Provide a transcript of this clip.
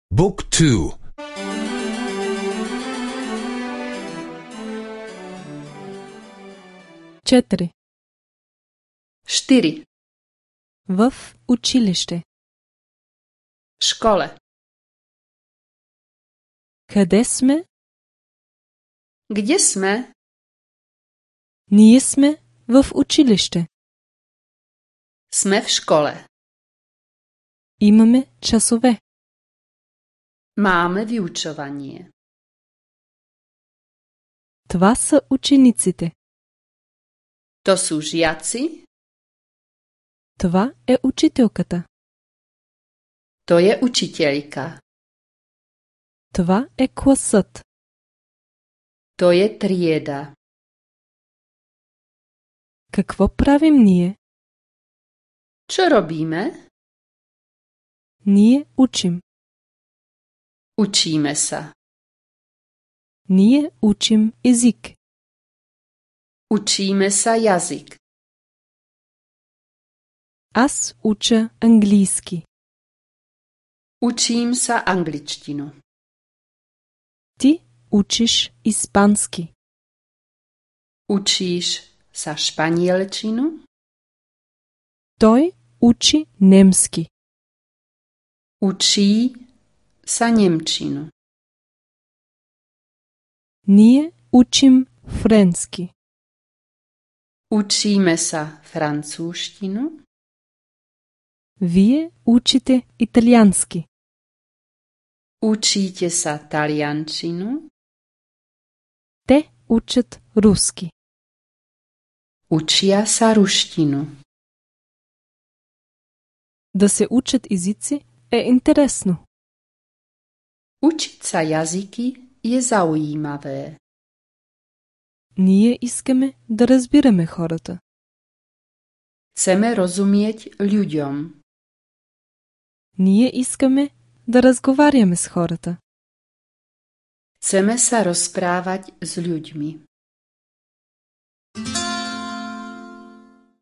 Book 2. 4. 4. В училище. Škole. Къде сме? Kde jsme? Ние сме в училище. Jsme v škole. Имаме часове. Máme vyučovanie. Това са учениците. To sú žiaci. Това е учителката. To je učiteľka. Това е класът. To je trieda. Какво правим ние? Čo robíme? Ние учим. Učíme sa. Ние учим език. Učíme sa jazyk. Аз уча английски. Učím sa angličtinu. Ти учиш испански. Učíš sa španielčinu? Той учи немски. Učí sa nemčinu. Ние учим френски. Učíme sa francúzštinu? Вие учите италиански. Učíte sa taliančinu? Те учат руски. Učia sa ruštinu. Да се учат езици е интересно. Učiť sa jazyky je zaujímavé. Ние искаме да разбираме хората. Chceme rozumieť ľuďom. Ние искаме да разговаряме с хората. Chceme sa rozprávať s ľuďmi.